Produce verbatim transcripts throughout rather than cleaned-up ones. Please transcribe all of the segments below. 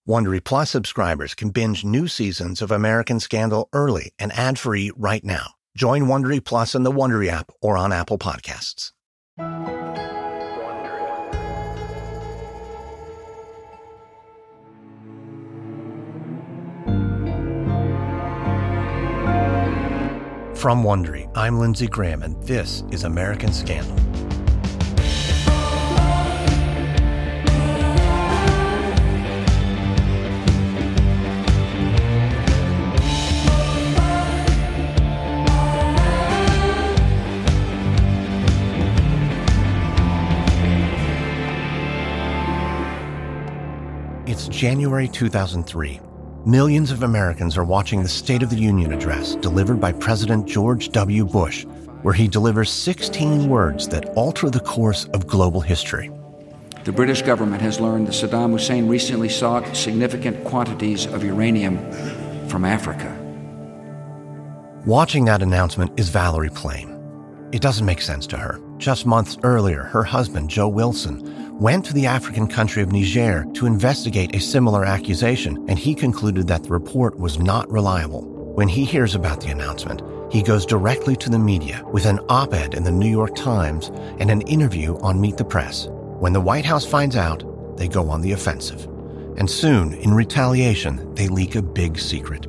Wondery Plus subscribers can binge new seasons of American Scandal early and ad-free right now. Join Wondery Plus in the Wondery app or on Apple Podcasts. From Wondery, I'm Lindsey Graham, and this is American Scandal. It's January two thousand three. Millions of Americans are watching the State of the Union address delivered by President George W. Bush, where he delivers sixteen words that alter the course of global history. The British government has learned that Saddam Hussein recently sought significant quantities of uranium from Africa. Watching that announcement is Valerie Plame. It doesn't make sense to her. Just months earlier, her husband, Joe Wilson, went to the African country of Niger to investigate a similar accusation, and he concluded that the report was not reliable. When he hears about the announcement, he goes directly to the media with an op-ed in the New York Times and an interview on Meet the Press. When the White House finds out, they go on the offensive. And soon, in retaliation, they leak a big secret.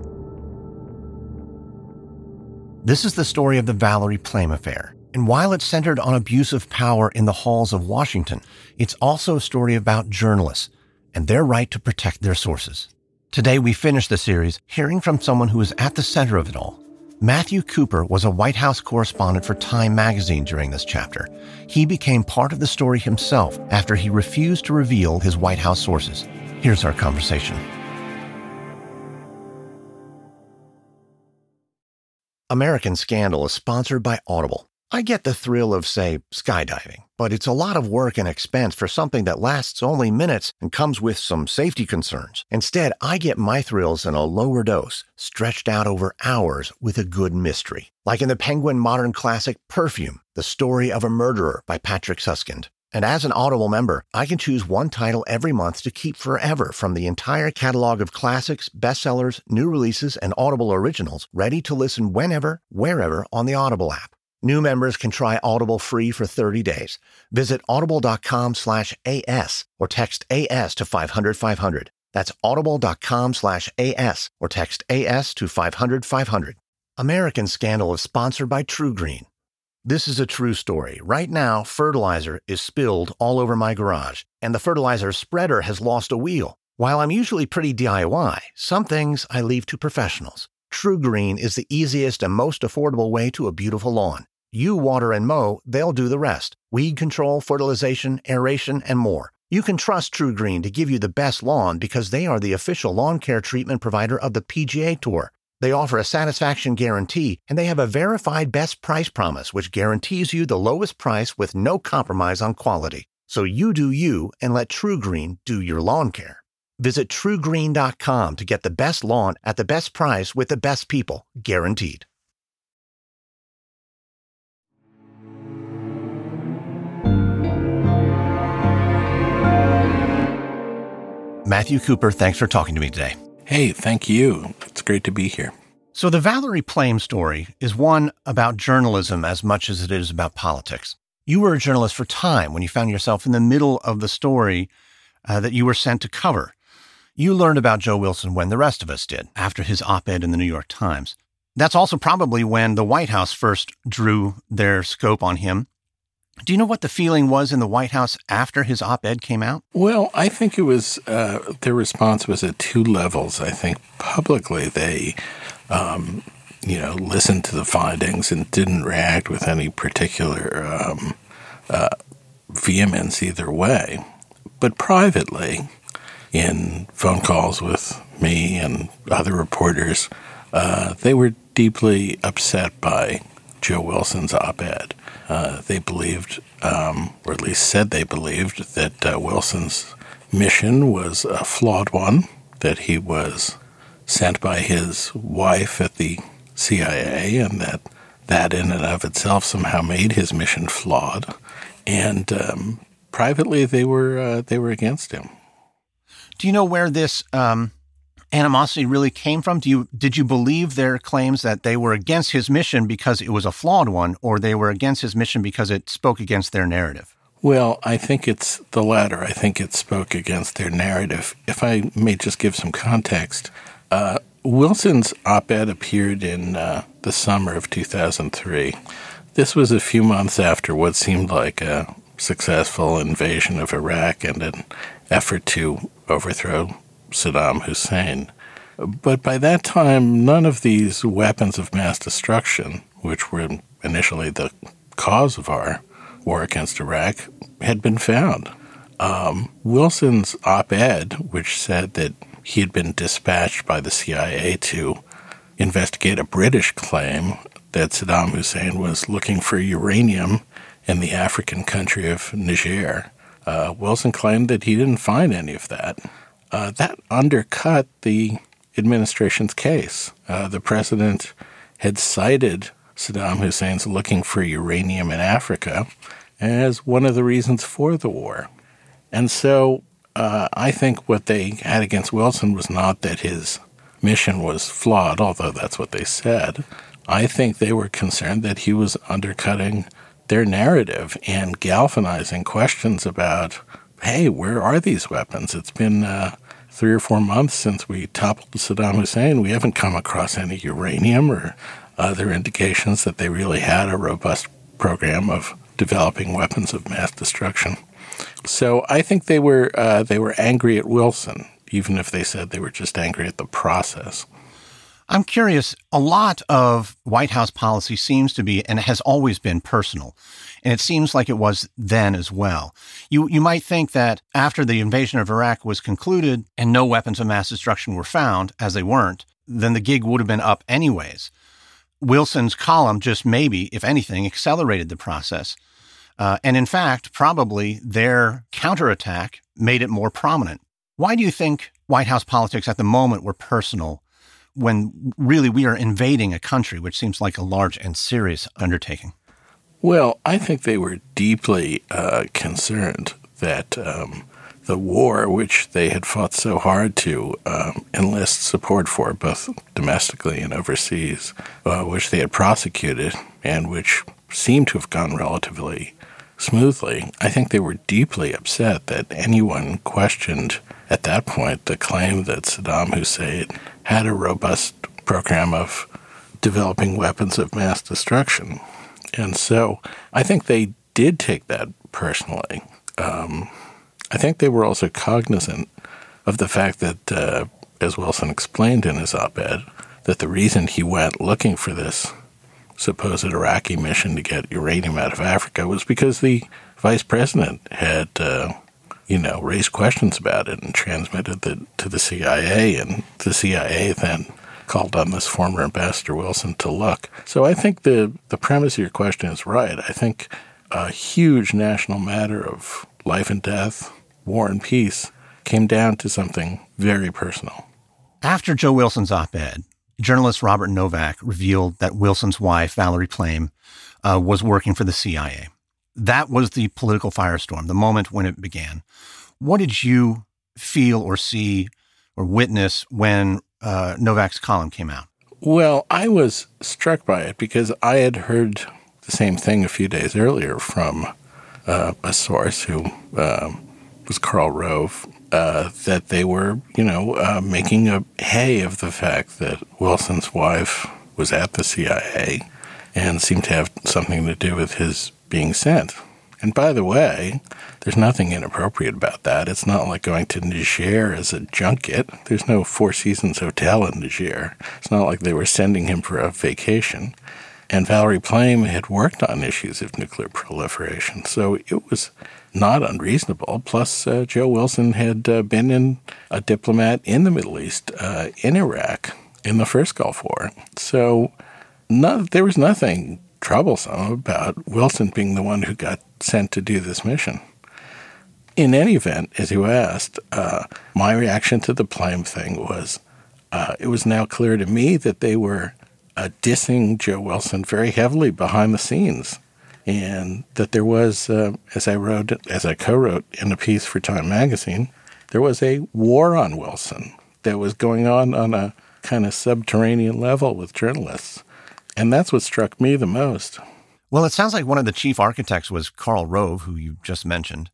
This is the story of the Valerie Plame affair. And while it's centered on abuse of power in the halls of Washington, it's also a story about journalists and their right to protect their sources. Today, we finish the series hearing from someone who is at the center of it all. Matthew Cooper was a White House correspondent for Time magazine during this chapter. He became part of the story himself after he refused to reveal his White House sources. Here's our conversation. American Scandal is sponsored by Audible. I get the thrill of, say, skydiving, but it's a lot of work and expense for something that lasts only minutes and comes with some safety concerns. Instead, I get my thrills in a lower dose, stretched out over hours with a good mystery. Like in the Penguin modern classic Perfume, The Story of a Murderer by Patrick Suskind. And as an Audible member, I can choose one title every month to keep forever from the entire catalog of classics, bestsellers, new releases, and Audible originals, ready to listen whenever, wherever on the Audible app. New members can try Audible free for thirty days. Visit audible.com slash AS or text A S to five hundred five hundred. That's audible.com slash AS or text A S to five hundred five hundred. American Scandal is sponsored by TruGreen. This is a true story. Right now, fertilizer is spilled all over my garage, and the fertilizer spreader has lost a wheel. While I'm usually pretty D I Y, some things I leave to professionals. TruGreen is the easiest and most affordable way to a beautiful lawn. You water and mow, they'll do the rest. Weed control, fertilization, aeration, and more. You can trust TruGreen to give you the best lawn because they are the official lawn care treatment provider of the P G A Tour. They offer a satisfaction guarantee, and they have a verified best price promise, which guarantees you the lowest price with no compromise on quality. So you do you and let TruGreen do your lawn care. Visit True Green dot com to get the best lawn at the best price with the best people, guaranteed. Matthew Cooper, thanks for talking to me today. Hey, thank you. It's great to be here. So the Valerie Plame story is one about journalism as much as it is about politics. You were a journalist for Time when you found yourself in the middle of the story uh, that you were sent to cover. You learned about Joe Wilson when the rest of us did, after his op-ed in the New York Times. That's also probably when the White House first drew their scope on him. Do you know what the feeling was in the White House after his op-ed came out? Well, I think it was, uh, their response was at two levels. I think publicly they, um, you know, listened to the findings and didn't react with any particular um, uh, vehemence either way. But privately, in phone calls with me and other reporters, uh, they were deeply upset by Joe Wilson's op-ed. Uh, they believed, um, or at least said they believed, that uh, Wilson's mission was a flawed one, that he was sent by his wife at the C I A, and that that in and of itself somehow made his mission flawed. And um, privately, they were uh, they were against him. Do you know where this um, animosity really came from? Do you did you believe their claims that they were against his mission because it was a flawed one, or they were against his mission because it spoke against their narrative? Well, I think it's the latter. I think it spoke against their narrative. If I may just give some context, uh, Wilson's op-ed appeared in uh, the summer of two thousand three. This was a few months after what seemed like a successful invasion of Iraq and an effort to overthrow Saddam Hussein. But by that time, none of these weapons of mass destruction, which were initially the cause of our war against Iraq, had been found. Um, Wilson's op-ed, which said that he had been dispatched by the C I A to investigate a British claim that Saddam Hussein was looking for uranium in the African country of Niger, uh, Wilson claimed that he didn't find any of that. Uh, that undercut the administration's case. Uh, the president had cited Saddam Hussein's looking for uranium in Africa as one of the reasons for the war. And so uh, I think what they had against Wilson was not that his mission was flawed, although that's what they said. I think they were concerned that he was undercutting their narrative and galvanizing questions about, hey, where are these weapons? It's been uh, three or four months since we toppled Saddam Hussein. We haven't come across any uranium or other indications that they really had a robust program of developing weapons of mass destruction. So I think they were uh, they were angry at Wilson, even if they said they were just angry at the process. I'm curious, a lot of White House policy seems to be, and has always been, personal. And it seems like it was then as well. You you might think that after the invasion of Iraq was concluded and no weapons of mass destruction were found, as they weren't, then the gig would have been up anyways. Wilson's column just maybe, if anything, accelerated the process. Uh, and in fact, probably their counterattack made it more prominent. Why do you think White House politics at the moment were personal when really we are invading a country, which seems like a large and serious undertaking? Well, I think they were deeply uh, concerned that um, the war, which they had fought so hard to um, enlist support for, both domestically and overseas, uh, which they had prosecuted and which seemed to have gone relatively smoothly. I think they were deeply upset that anyone questioned at that point the claim that Saddam Hussein had a robust program of developing weapons of mass destruction. And so I think they did take that personally. Um, I think they were also cognizant of the fact that, uh, as Wilson explained in his op-ed, that the reason he went looking for this supposed Iraqi mission to get uranium out of Africa was because the vice president had, uh, you know, raised questions about it and transmitted it to the C I A, and the C I A then called on this former ambassador Wilson to look. So I think the, the premise of your question is right. I think a huge national matter of life and death, war and peace, came down to something very personal. After Joe Wilson's op-ed, journalist Robert Novak revealed that Wilson's wife, Valerie Plame, uh, was working for the C I A. That was the political firestorm, the moment when it began. What did you feel or see or witness when uh, Novak's column came out? Well, I was struck by it because I had heard the same thing a few days earlier from uh, a source who uh, was Karl Rove, uh, that they were, you know, uh, making a hay of the fact that Wilson's wife was at the C I A and seemed to have something to do with his being sent. And by the way, there's nothing inappropriate about that. It's not like going to Niger as a junket. There's no Four Seasons hotel in Niger. It's not like they were sending him for a vacation. And Valerie Plame had worked on issues of nuclear proliferation, so it was not unreasonable. Plus, uh, Joe Wilson had uh, been in a diplomat in the Middle East, uh, in Iraq, in the first Gulf War. So no, there was nothing troublesome about Wilson being the one who got sent to do this mission. In any event, as you asked, uh, my reaction to the Plame thing was uh, it was now clear to me that they were uh, dissing Joe Wilson very heavily behind the scenes, and that there was, uh, as I wrote, as I co-wrote in a piece for Time magazine, there was a war on Wilson that was going on on a kind of subterranean level with journalists. And that's what struck me the most. Well, it sounds like one of the chief architects was Karl Rove, who you just mentioned.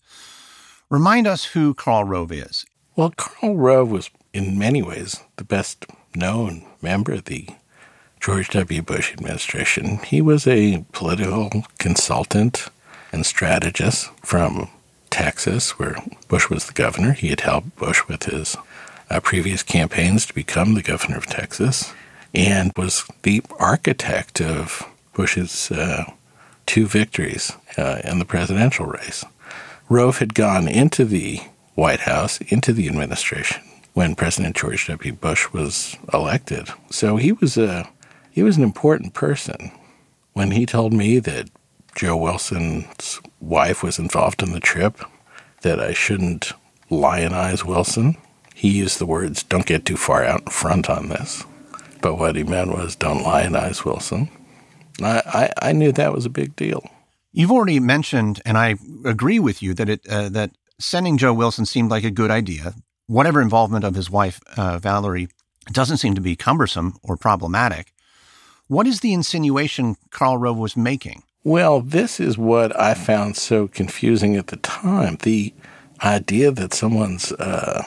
Remind us who Karl Rove is. Well, Karl Rove was, in many ways, the best known member of the George W. Bush administration. He was a political consultant and strategist from Texas, where Bush was the governor. He had helped Bush with his uh, previous campaigns to become the governor of Texas, and was the architect of Bush's uh, two victories uh, in the presidential race. Rove had gone into the White House, into the administration, when President George W. Bush was elected. So he was a he was an important person. When he told me that Joe Wilson's wife was involved in the trip, that I shouldn't lionize Wilson, he used the words, "Don't get too far out in front on this." But what he meant was, don't lionize Wilson. I, I, I knew that was a big deal. You've already mentioned, and I agree with you, that it uh, that sending Joe Wilson seemed like a good idea. Whatever involvement of his wife, uh, Valerie, doesn't seem to be cumbersome or problematic. What is the insinuation Karl Rove was making? Well, this is what I found so confusing at the time. The idea that someone's uh,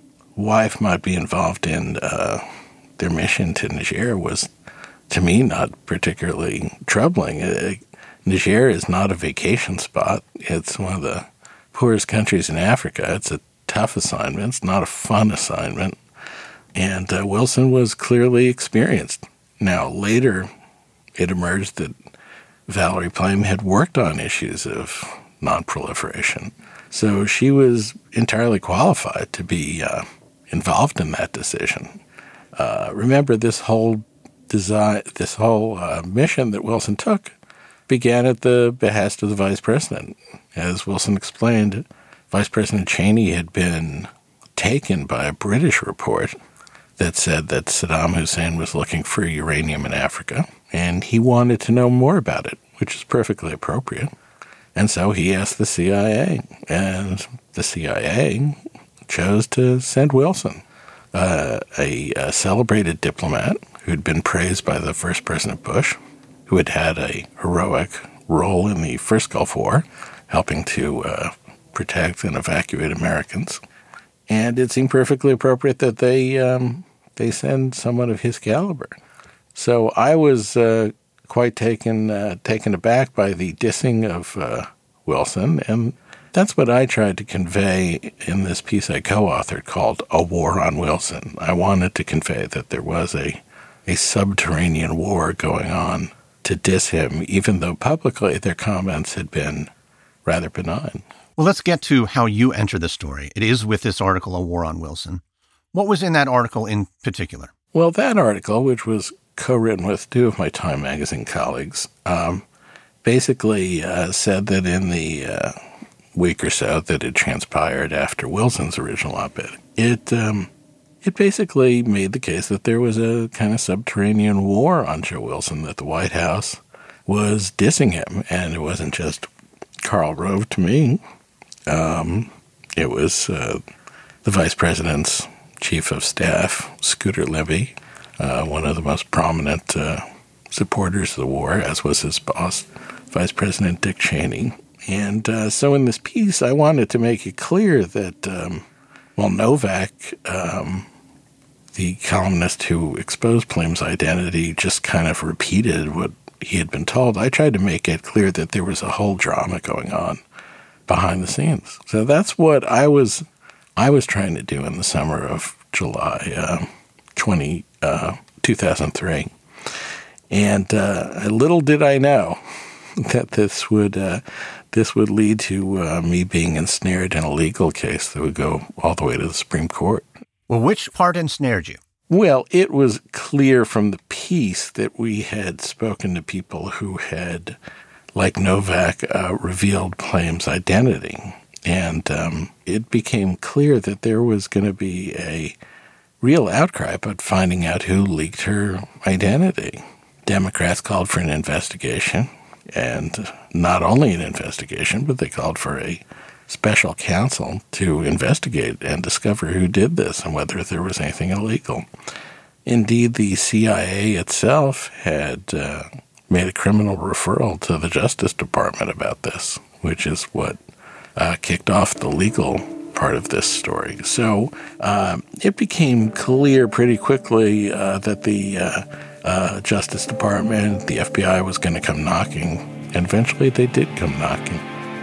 wife might be involved in uh, their mission to Niger was, to me, not particularly troubling. Uh, Niger is not a vacation spot. It's one of the poorest countries in Africa. It's a tough assignment. It's not a fun assignment. And uh, Wilson was clearly experienced. Now, later, it emerged that Valerie Plame had worked on issues of nonproliferation. So she was entirely qualified to be uh, involved in that decision. Uh, remember, this whole design, this whole uh, mission that Wilson took began at the behest of the vice president. As Wilson explained, Vice President Cheney had been taken by a British report that said that Saddam Hussein was looking for uranium in Africa, and he wanted to know more about it, which is perfectly appropriate. And so he asked the C I A, and the C I A chose to send Wilson, uh, a, a celebrated diplomat who'd been praised by the first President Bush, who had had a heroic role in the first Gulf War, helping to uh, protect and evacuate Americans. And it seemed perfectly appropriate that they um, they send someone of his caliber. So I was uh, quite taken uh, taken aback by the dissing of uh, Wilson, and that's what I tried to convey in this piece I co-authored called A War on Wilson. I wanted to convey that there was a, a subterranean war going on to diss him, even though publicly their comments had been rather benign. Well, let's get to how you enter the story. It is with this article, A War on Wilson. What was in that article in particular? Well, that article, which was co-written with two of my Time magazine colleagues, um, basically uh, said that in the uh, week or so that had transpired after Wilson's original op-ed, it um, it basically made the case that there was a kind of subterranean war on Joe Wilson, that the White House was dissing him. And it wasn't just Karl Rove to me. Um, it was uh, the vice president's chief of staff, Scooter Libby, uh, one of the most prominent uh, supporters of the war, as was his boss, Vice President Dick Cheney. And uh, so in this piece, I wanted to make it clear that, um, well, Novak, um, the columnist who exposed Plame's identity, just kind of repeated what he had been told. I tried to make it clear that there was a whole drama going on behind the scenes. So that's what I was I was trying to do in the summer of July uh, twenty, uh, two thousand three. And uh, little did I know that this would uh, this would lead to uh, me being ensnared in a legal case that would go all the way to the Supreme Court. Well, which part ensnared you? Well, it was clear from the piece that we had spoken to people who had, like Novak, uh, revealed Plame's identity. And um, it became clear that there was going to be a real outcry about finding out who leaked her identity. Democrats called for an investigation, and not only an investigation, but they called for a special counsel to investigate and discover who did this and whether there was anything illegal. Indeed, the C I A itself had uh, made a criminal referral to the Justice Department about this, which is what uh, kicked off the legal part of this story. So uh, it became clear pretty quickly uh, that the uh, uh, Justice Department, the F B I, was going to come knocking, and eventually they did come knocking.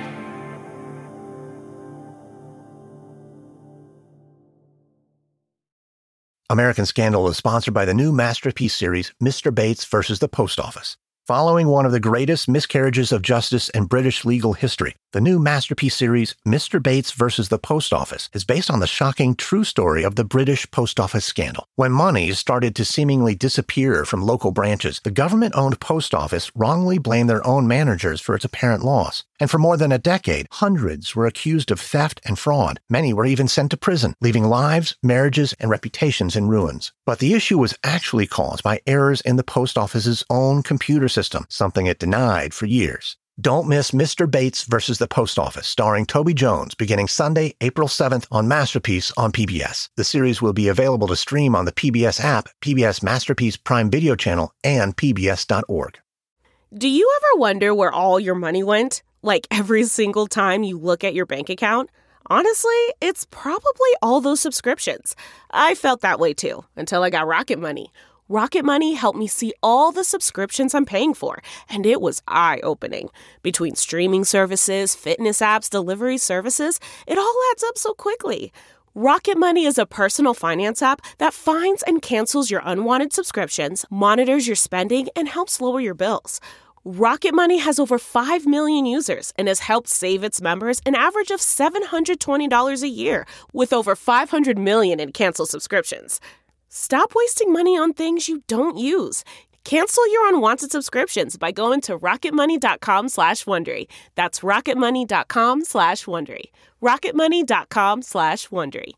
American Scandal is sponsored by the new Masterpiece series, Mister Bates versus the Post Office. Following one of the greatest miscarriages of justice in British legal history, the new Masterpiece series, Mister Bates versus the Post Office, is based on the shocking true story of the British Post Office scandal. When money started to seemingly disappear from local branches, the government-owned post office wrongly blamed their own managers for its apparent loss. And for more than a decade, hundreds were accused of theft and fraud. Many were even sent to prison, leaving lives, marriages, and reputations in ruins. But the issue was actually caused by errors in the post office's own computer system, something it denied for years. Don't miss Mister Bates versus the Post Office, starring Toby Jones, beginning Sunday, April seventh on Masterpiece on P B S. The series will be available to stream on the P B S app, P B S Masterpiece Prime Video channel, and P B S dot org. Do you ever wonder where all your money went? Like every single time you look at your bank account? Honestly, it's probably all those subscriptions. I felt that way too, until I got Rocket Money. Rocket Money helped me see all the subscriptions I'm paying for, and it was eye-opening. Between streaming services, fitness apps, delivery services, it all adds up so quickly. Rocket Money is a personal finance app that finds and cancels your unwanted subscriptions, monitors your spending, and helps lower your bills. Rocket Money has over five million users and has helped save its members an average of seven hundred twenty dollars a year, with over five hundred million in canceled subscriptions. Stop wasting money on things you don't use. Cancel your unwanted subscriptions by going to rocketmoney.com slash Wondery. That's rocketmoney.com slash Wondery. rocketmoney.com slash Wondery.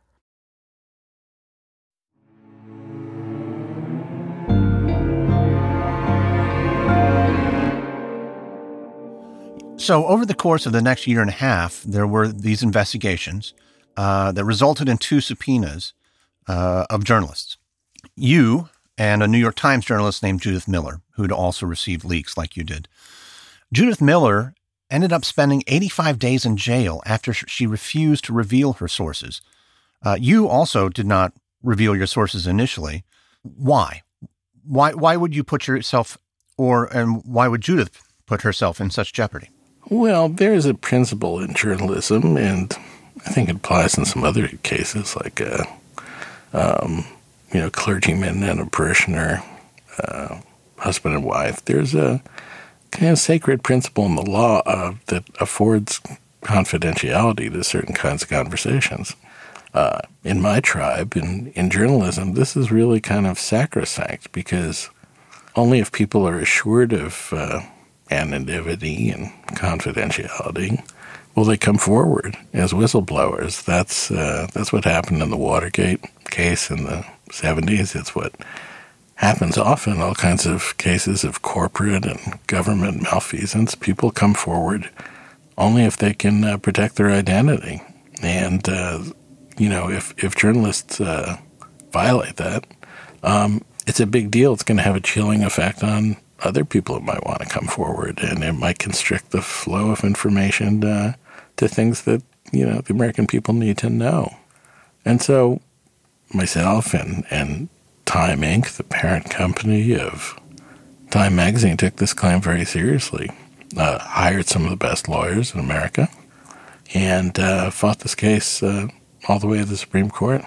So over the course of the next year and a half, there were these investigations uh, that resulted in two subpoenas uh, of journalists. You and a New York Times journalist named Judith Miller, who'd also received leaks like you did. Judith Miller ended up spending eighty-five days in jail after she refused to reveal her sources. Uh, you also did not reveal your sources initially. Why? Why? Why would you put yourself, or and why would Judith put herself in such jeopardy? Well, there's a principle in journalism, and I think it applies in some other cases, like uh, um, you know, clergyman and a parishioner, uh, husband and wife. There's a kind of sacred principle in the law uh, that affords confidentiality to certain kinds of conversations. Uh, in my tribe, in, in journalism, this is really kind of sacrosanct, because only if people are assured of uh, anonymity and confidentiality will they come forward as whistleblowers. That's uh, that's what happened in the Watergate case in the seventies. It's what happens often in all kinds of cases of corporate and government malfeasance. People come forward only if they can uh, protect their identity. And, uh, you know, if, if journalists uh, violate that, um, it's a big deal. It's going to have a chilling effect on other people who might want to come forward, and it might constrict the flow of information uh, to things that, you know, the American people need to know. And so myself and, and Time Incorporated, the parent company of Time Magazine, took this claim very seriously, uh, hired some of the best lawyers in America, and uh, fought this case uh, all the way to the Supreme Court.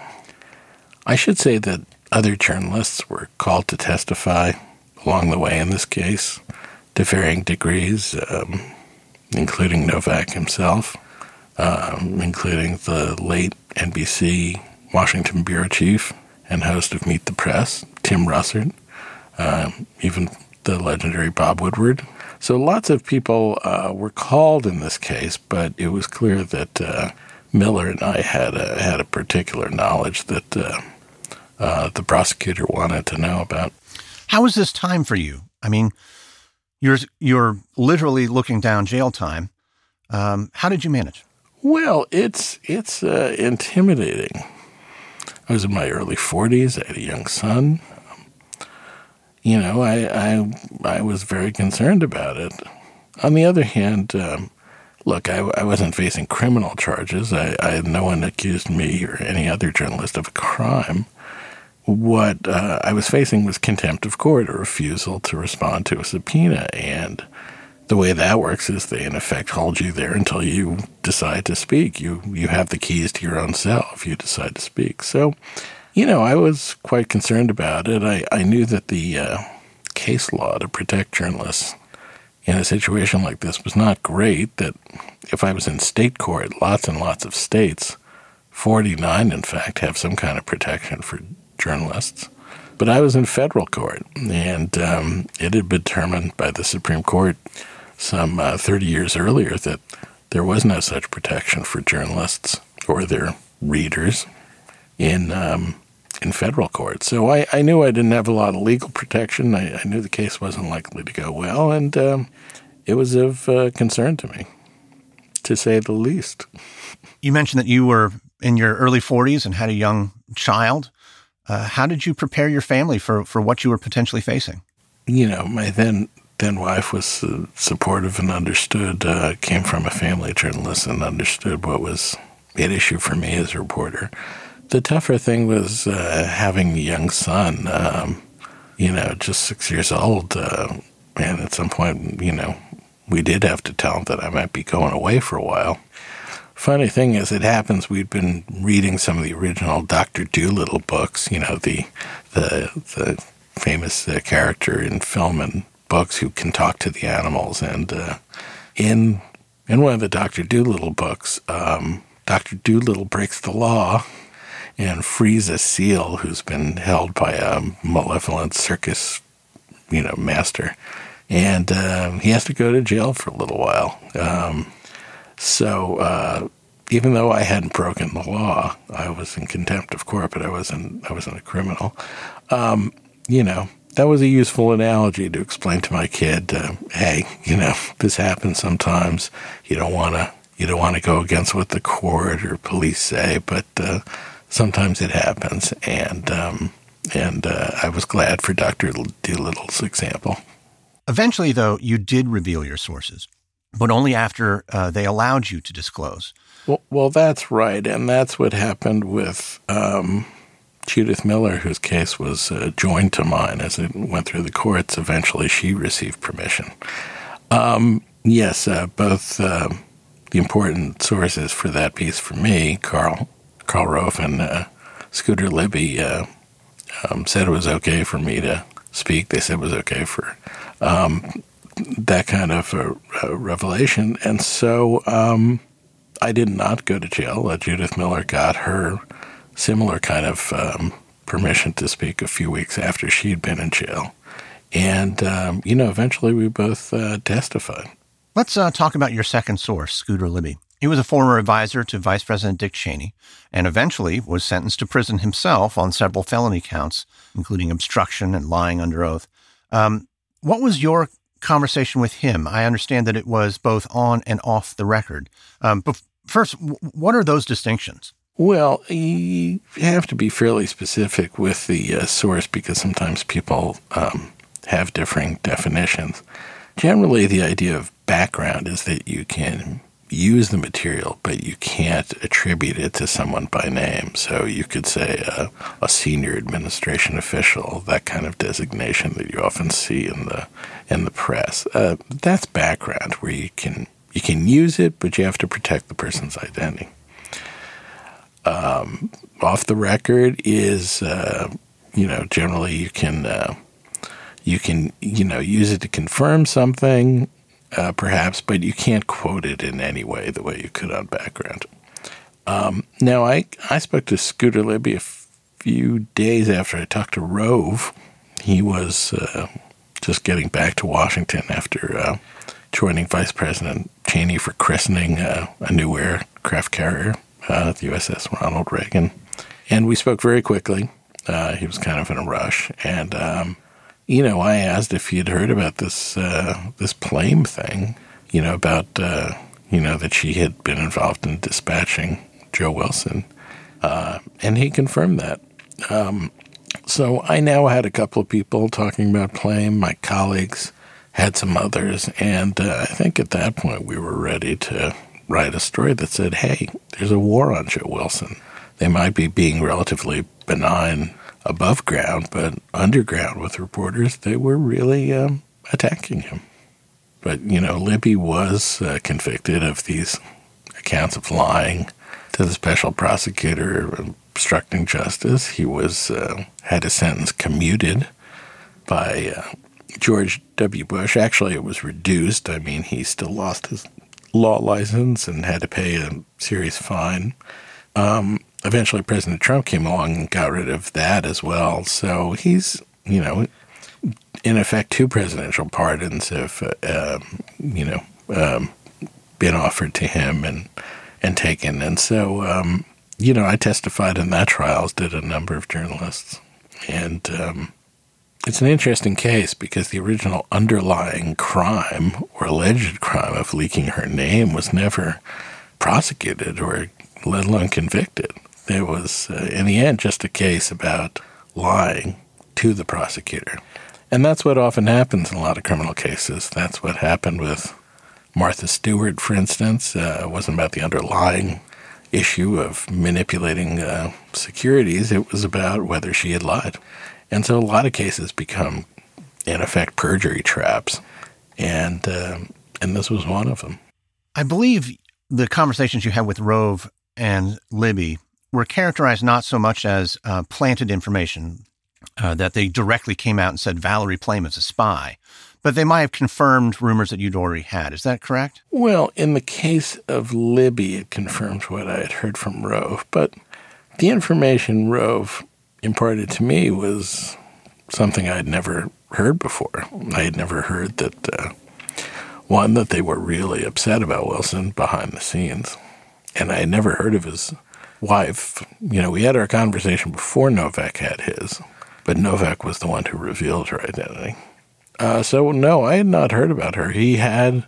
I should say that other journalists were called to testify along the way in this case to varying degrees, um, including Novak himself, um, including the late N B C Washington bureau chief and host of Meet the Press, Tim Russert, um, even the legendary Bob Woodward. So lots of people uh, were called in this case, but it was clear that uh, Miller and I had a, had a particular knowledge that uh, uh, the prosecutor wanted to know about. How was this time for you? I mean, you're you're literally looking down jail time. Um, how did you manage? Well, it's it's uh, intimidating. I was in my early forties. I had a young son. Um, you know, I, I I was very concerned about it. On the other hand, um, look, I, I wasn't facing criminal charges. I, I no one accused me or any other journalist of a crime. What uh, I was facing was contempt of court, or refusal to respond to a subpoena, and the way that works is they, in effect, hold you there until you decide to speak. You you have the keys to your own cell if you decide to speak. So, you know, I was quite concerned about it. I, I knew that the uh, case law to protect journalists in a situation like this was not great, that if I was in state court, lots and lots of states, forty-nine, in fact, have some kind of protection for journalists. But I was in federal court, and um, it had been determined by the Supreme Court some uh, thirty years earlier that there was no such protection for journalists or their readers in um, in federal court. So I, I knew I didn't have a lot of legal protection. I, I knew the case wasn't likely to go well, and um, it was of uh, concern to me, to say the least. You mentioned that you were in your early forties and had a young child. Uh, how did you prepare your family for, for what you were potentially facing? You know, my then then wife was uh, supportive and understood, uh, came from a family journalist and understood what was at issue for me as a reporter. The tougher thing was uh, having a young son, um, you know, just six years old. Uh, and at some point, you know, we did have to tell him that I might be going away for a while. Funny thing is, it happens, we'd been reading some of the original Doctor Dolittle books, you know, the the the famous uh, character in film and books who can talk to the animals. And uh, in in one of the Doctor Dolittle books, um, Doctor Dolittle breaks the law and frees a seal who's been held by a malevolent circus, you know, master. And uh, he has to go to jail for a little while. Um, so uh, even though I hadn't broken the law, I was in contempt of court, but I wasn't, I wasn't a criminal. Um, you know, that was a useful analogy to explain to my kid, uh, hey, you know, this happens sometimes. You don't want to, you don't want to go against what the court or police say, but uh, sometimes it happens. And um, and uh, I was glad for Doctor Dolittle's example. Eventually, though, you did reveal your sources, but only after uh, they allowed you to disclose. Well, well, that's right, and that's what happened with um, Judith Miller, whose case was uh, joined to mine as it went through the courts. Eventually, she received permission. Um, yes, uh, both uh, the important sources for that piece for me, Carl Carl Rove and uh, Scooter Libby, uh, um, said it was okay for me to speak. They said it was okay for um, that kind of a, a revelation. And so um, I did not go to jail. Uh, Judith Miller got her similar kind of um, permission to speak a few weeks after she'd been in jail. And, um, you know, eventually we both uh, testified. Let's uh, talk about your second source, Scooter Libby. He was a former advisor to Vice President Dick Cheney and eventually was sentenced to prison himself on several felony counts, including obstruction and lying under oath. Um, what was your conversation with him? I understand that it was both on and off the record. Um, but first, w- what are those distinctions? Well, you have to be fairly specific with the uh, source because sometimes people um, have differing definitions. Generally, the idea of background is that you can use the material, but you can't attribute it to someone by name. So you could say a, a senior administration official, that kind of designation that you often see in the in the press. Uh, that's background, where you can you can use it, but you have to protect the person's identity. Um, off the record is, uh, you know, generally you can uh, you can you know use it to confirm something. Uh, perhaps, but you can't quote it in any way the way you could on background. Um, now, I, I spoke to Scooter Libby a few days after I talked to Rove. He was uh, just getting back to Washington after uh, joining Vice President Cheney for christening uh, a new aircraft carrier, uh, the U S S Ronald Reagan. And we spoke very quickly. Uh, he was kind of in a rush. And um You know, I asked if he had heard about this uh, this Plame thing, you know, about, uh, you know, that she had been involved in dispatching Joe Wilson. Uh, and he confirmed that. Um, so I now had a couple of people talking about Plame. My colleagues had some others. And uh, I think at that point we were ready to write a story that said, hey, there's a war on Joe Wilson. They might be being relatively benign above ground, but underground with reporters, they were really um, attacking him. But, you know, Libby was uh, convicted of these accounts of lying to the special prosecutor, obstructing justice. He was uh, had his sentence commuted by uh, George W. Bush. Actually, it was reduced. I mean, he still lost his law license and had to pay a serious fine. Um, eventually, President Trump came along and got rid of that as well. So he's, you know, in effect, two presidential pardons have, uh, um, you know, um, been offered to him and and taken. And so, um, you know, I testified in that trial, as did a number of journalists. And um, it's an interesting case because the original underlying crime or alleged crime of leaking her name was never prosecuted or let alone convicted. There was, uh, in the end, just a case about lying to the prosecutor. And that's what often happens in a lot of criminal cases. That's what happened with Martha Stewart, for instance. Uh, it wasn't about the underlying issue of manipulating uh, securities. It was about whether she had lied. And so a lot of cases become, in effect, perjury traps. And um, and this was one of them. I believe the conversations you had with Rove and Libby were characterized not so much as uh, planted information, uh, that they directly came out and said Valerie Plame is a spy, but they might have confirmed rumors that you'd already had. Is that correct? Well, in the case of Libby, it confirms what I had heard from Rove, but the information Rove imparted to me was something I had never heard before. I had never heard that, uh, one, that they were really upset about Wilson behind the scenes, and I had never heard of his wife. You know, we had our conversation before Novak had his, but Novak was the one who revealed her identity. Uh, so, no, I had not heard about her. He had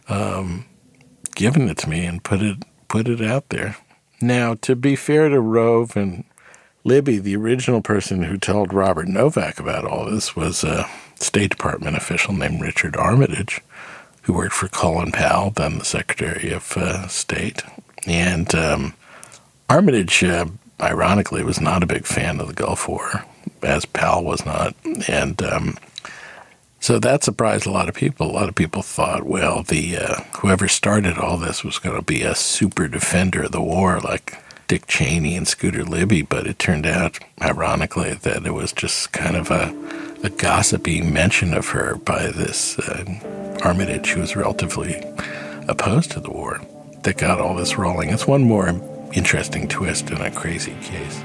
um, given it to me and put it put it out there. Now, to be fair to Rove and Libby, the original person who told Robert Novak about all this was a State Department official named Richard Armitage, who worked for Colin Powell, then the Secretary of uh, State. And um, Armitage, uh, ironically, was not a big fan of the Gulf War, as Powell was not. And um, so that surprised a lot of people. A lot of people thought, well, the uh, whoever started all this was going to be a super defender of the war like Dick Cheney and Scooter Libby, but it turned out, ironically, that it was just kind of a, a gossipy mention of her by this uh, Armitage, who was relatively opposed to the war, that got all this rolling. It's one more interesting twist in a crazy case.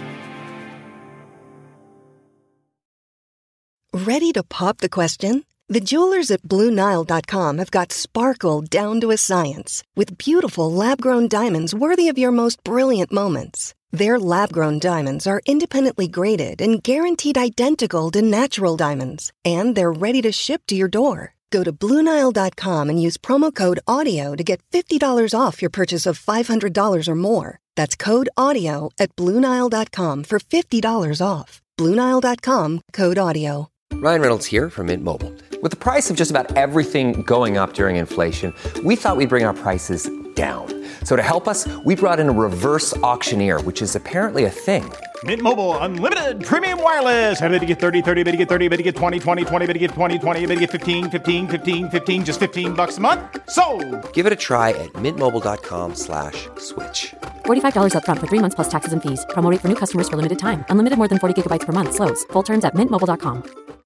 Ready to pop the question? The jewelers at Blue Nile dot com have got sparkle down to a science with beautiful lab-grown diamonds worthy of your most brilliant moments. Their lab-grown diamonds are independently graded and guaranteed identical to natural diamonds, and they're ready to ship to your door. Go to Blue Nile dot com and use promo code AUDIO to get fifty dollars off your purchase of five hundred dollars or more. That's code AUDIO at Blue Nile dot com for fifty dollars off. Blue Nile dot com, code AUDIO. Ryan Reynolds here from Mint Mobile. With the price of just about everything going up during inflation, we thought we'd bring our prices down. So to help us, we brought in a reverse auctioneer, which is apparently a thing. Mint Mobile Unlimited Premium Wireless. How to get thirty, thirty, how to get thirty, how to get twenty, twenty, twenty, how to get twenty, twenty, how to get fifteen, fifteen, fifteen, fifteen, just fifteen bucks a month? Sold! Give it a try at mintmobile.com slash switch. forty-five dollars up front for three months plus taxes and fees. Promo rate for new customers for limited time. Unlimited more than forty gigabytes per month. Slows full terms at mint mobile dot com.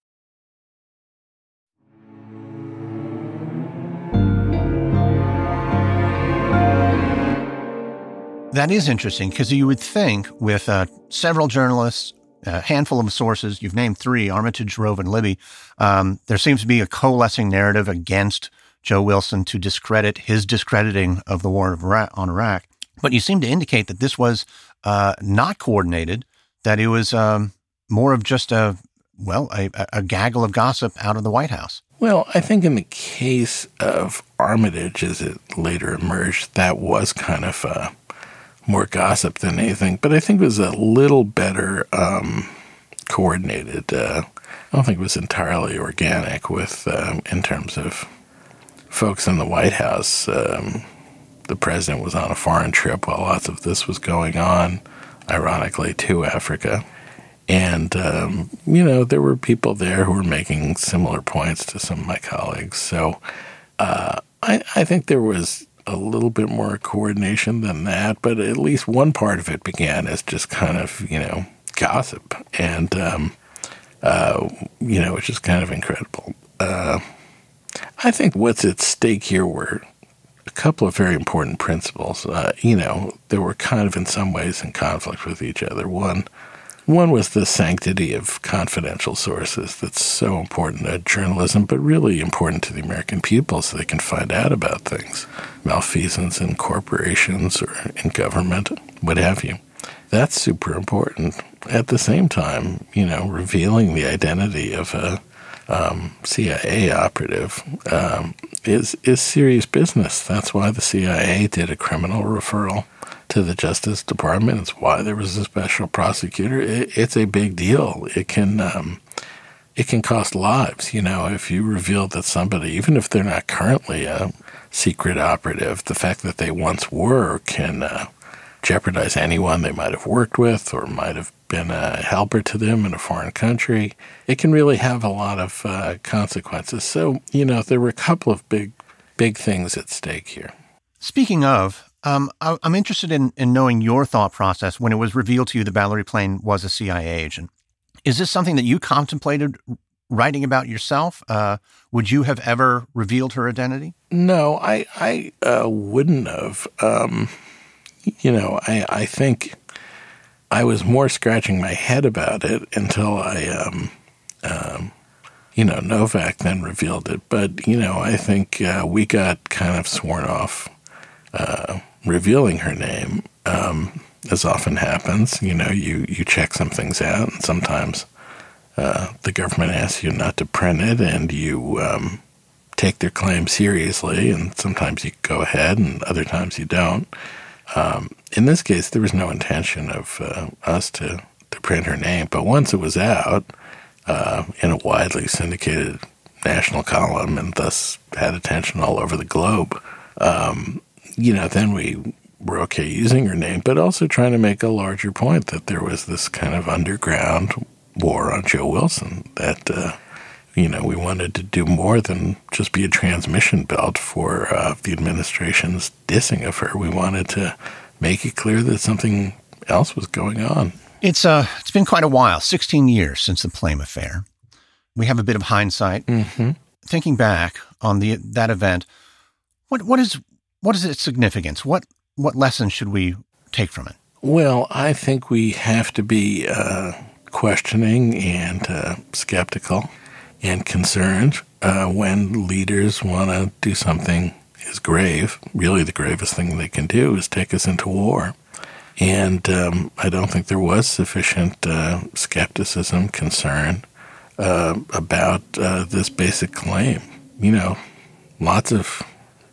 That is interesting because you would think with uh, several journalists, a handful of sources, you've named three, Armitage, Rove, and Libby, um, there seems to be a coalescing narrative against Joe Wilson to discredit his discrediting of the war of Iraq, on Iraq. But you seem to indicate that this was uh, not coordinated, that it was um, more of just a, well, a, a gaggle of gossip out of the White House. Well, I think in the case of Armitage, as it later emerged, that was kind of uh, more gossip than anything. But I think it was a little better um, coordinated. Uh, I don't think it was entirely organic with um, in terms of folks in the White House. Um, the president was on a foreign trip while lots of this was going on, ironically, to Africa. And, um, you know, there were people there who were making similar points to some of my colleagues. So uh, I, I think there was a little bit more coordination than that, but at least one part of it began as just kind of, you know, gossip. And, um, uh, you know, which is kind of incredible. Uh, I think what's at stake here were a couple of very important principles. Uh, you know, they were kind of in some ways in conflict with each other. One, One was the sanctity of confidential sources that's so important to journalism, but really important to the American people so they can find out about things, malfeasance in corporations or in government, what have you. That's super important. At the same time, you know, revealing the identity of a um, C I A operative um, is is serious business. That's why the C I A did a criminal referral to the Justice Department. It's why there was a special prosecutor. It, it's a big deal. It can um, it can cost lives. You know, if you reveal that somebody, even if they're not currently a secret operative, the fact that they once were can uh, jeopardize anyone they might have worked with or might have been a helper to them in a foreign country. It can really have a lot of uh, consequences. So, you know, there were a couple of big, big things at stake here. Speaking of, Um, I, I'm interested in, in knowing your thought process when it was revealed to you that Valerie Plame was a C I A agent. Is this something that you contemplated writing about yourself? Uh, would you have ever revealed her identity? No, I, I uh, wouldn't have. Um, you know, I, I think I was more scratching my head about it until I, um, um, you know, Novak then revealed it. But, you know, I think uh, we got kind of sworn off Uh, revealing her name, um, as often happens. You know, you, you check some things out, and sometimes uh, the government asks you not to print it, and you um, take their claim seriously, and sometimes you go ahead, and other times you don't. Um, in this case, there was no intention of uh, us to, to print her name, but once it was out uh, in a widely syndicated national column, and thus had attention all over the globe, um, you know, then we were okay using her name, but also trying to make a larger point that there was this kind of underground war on Joe Wilson, that, uh, you know, we wanted to do more than just be a transmission belt for uh, the administration's dissing of her. We wanted to make it clear that something else was going on. It's uh, it's been quite a while, sixteen years since the Plame affair. We have a bit of hindsight. Mm-hmm. Thinking back on the that event, what what is what is its significance? What what lessons should we take from it? Well, I think we have to be uh, questioning and uh, skeptical and concerned uh, when leaders want to do something as grave. Really, the gravest thing they can do is take us into war. And um, I don't think there was sufficient uh, skepticism, concern uh, about uh, this basic claim. You know, lots of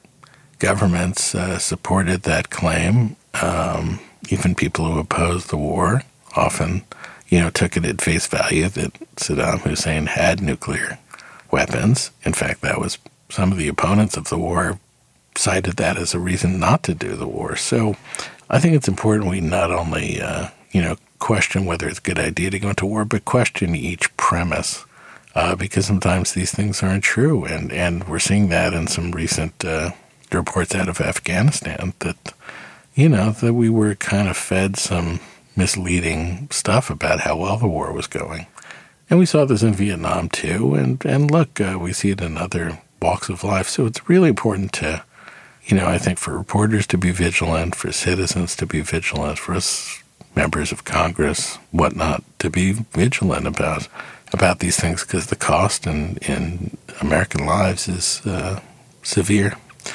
governments uh, supported that claim. Um, even people who opposed the war often, you know, took it at face value that Saddam Hussein had nuclear weapons. In fact, that was some of the opponents of the war cited that as a reason not to do the war. So I think it's important we not only, uh, you know, question whether it's a good idea to go into war, but question each premise, uh, because sometimes these things aren't true. And, and we're seeing that in some recent uh, reports out of Afghanistan that, you know, that we were kind of fed some misleading stuff about how well the war was going. And we saw this in Vietnam too. And, and look, uh, we see it in other walks of life. So it's really important to, you know, I think for reporters to be vigilant, for citizens to be vigilant, for us members of Congress, whatnot, to be vigilant about about these things, because the cost in, in American lives is uh, severe.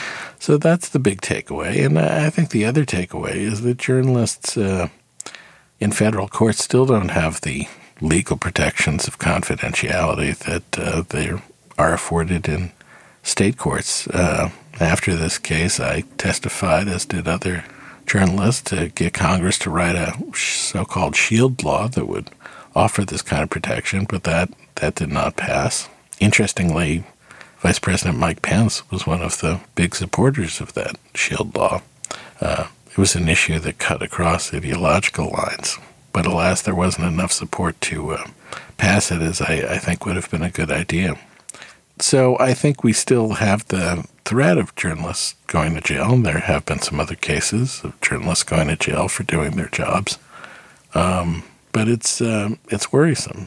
So that's the big takeaway. And I think the other takeaway is that journalists uh, in federal courts still don't have the legal protections of confidentiality that uh, they are afforded in state courts. Uh, after this case, I testified, as did other journalists, to get Congress to write a so-called shield law that would offer this kind of protection, but that, that did not pass. Interestingly, Vice President Mike Pence was one of the big supporters of that shield law. Uh, it was an issue that cut across ideological lines, but alas, there wasn't enough support to uh, pass it, as I, I think would have been a good idea. So I think we still have the threat of journalists going to jail, and there have been some other cases of journalists going to jail for doing their jobs. Um, but it's uh, it's worrisome.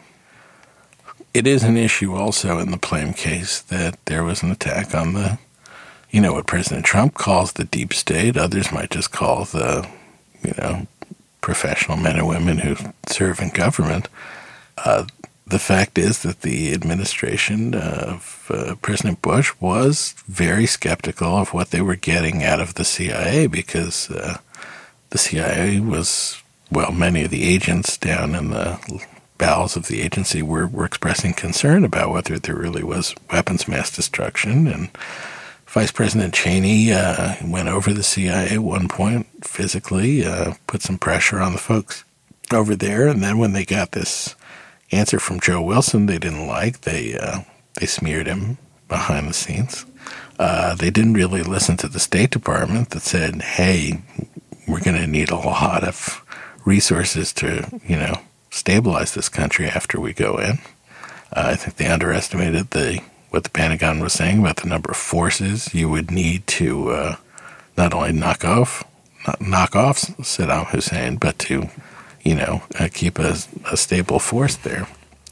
It is an issue also in the Plame case that there was an attack on the, you know, what President Trump calls the deep state. Others might just call the, you know, professional men and women who serve in government. Uh, the fact is that the administration of uh, President Bush was very skeptical of what they were getting out of the C I A, because uh, the C I A was, well, many of the agents down in the bowels of the agency were, were expressing concern about whether there really was weapons mass destruction. And Vice President Cheney uh, went over the C I A at one point physically, uh, put some pressure on the folks over there. And then when they got this answer from Joe Wilson they didn't like, they uh, they smeared him behind the scenes. Uh, they didn't really listen to the State Department that said, hey, we're going to need a lot of resources to, you know, stabilize this country after we go in. Uh, I think they underestimated the what the Pentagon was saying about the number of forces you would need to uh, not only knock off not knock off Saddam Hussein, but to, you know, uh, keep a, a stable force there.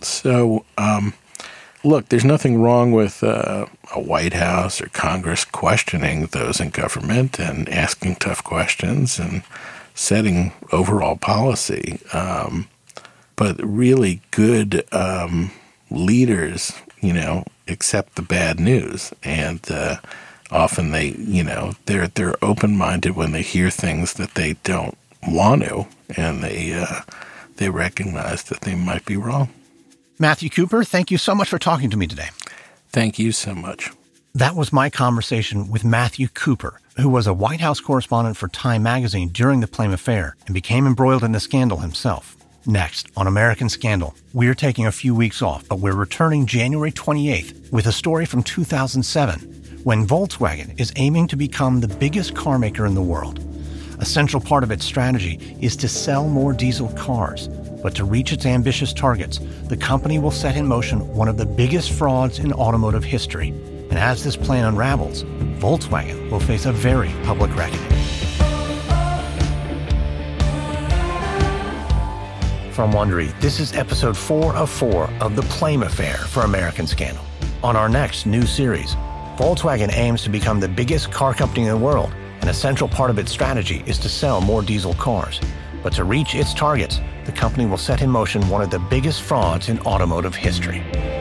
So, um, look, there's nothing wrong with uh, a White House or Congress questioning those in government and asking tough questions and setting overall policy. Um, but really good um, leaders, you know, accept the bad news, and uh, often they, you know, they're they're open-minded when they hear things that they don't want to, and they uh, they recognize that they might be wrong. Matthew Cooper, thank you so much for talking to me today. Thank you so much. That was my conversation with Matthew Cooper, who was a White House correspondent for Time magazine during the Plame affair and became embroiled in the scandal himself. Next, on American Scandal, we're taking a few weeks off, but we're returning January twenty-eighth with a story from two thousand seven, when Volkswagen is aiming to become the biggest car maker in the world. A central part of its strategy is to sell more diesel cars, but to reach its ambitious targets, the company will set in motion one of the biggest frauds in automotive history. And as this plan unravels, Volkswagen will face a very public reckoning. From Wondery, this is episode four of four of The Plame Affair for American Scandal. On our next new series, Volkswagen aims to become the biggest car company in the world, and a central part of its strategy is to sell more diesel cars. But to reach its targets, the company will set in motion one of the biggest frauds in automotive history.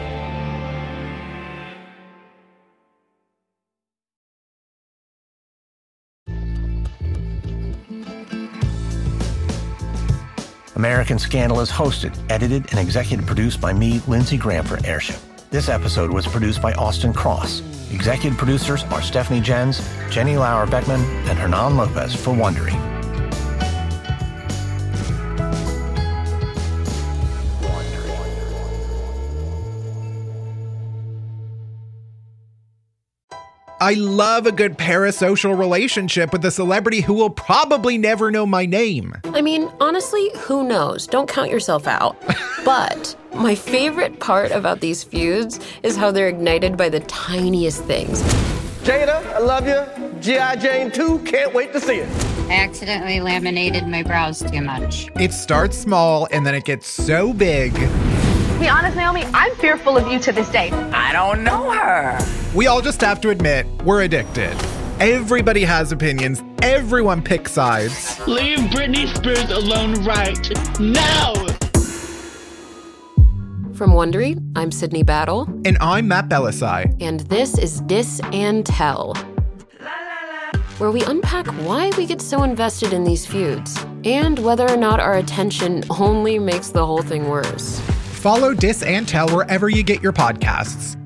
American Scandal is hosted, edited, and executive produced by me, Lindsey Graham, for Airship. This episode was produced by Austin Cross. Executive producers are Stephanie Jens, Jenny Lauer-Beckman, and Hernan Lopez for Wondery. I love a good parasocial relationship with a celebrity who will probably never know my name. I mean, honestly, who knows? Don't count yourself out. But my favorite part about these feuds is how they're ignited by the tiniest things. Jada, I love you. G I. Jane two, can't wait to see it. I accidentally laminated my brows too much. It starts small and then it gets so big. To be honest, Naomi, I'm fearful of you to this day. I don't know her. We all just have to admit, we're addicted. Everybody has opinions. Everyone picks sides. Leave Britney Spears alone right now. From Wondery, I'm Sydney Battle. And I'm Matt Belisai. And this is Dis and Tell, where we unpack why we get so invested in these feuds and whether or not our attention only makes the whole thing worse. Follow Dis and Tell wherever you get your podcasts.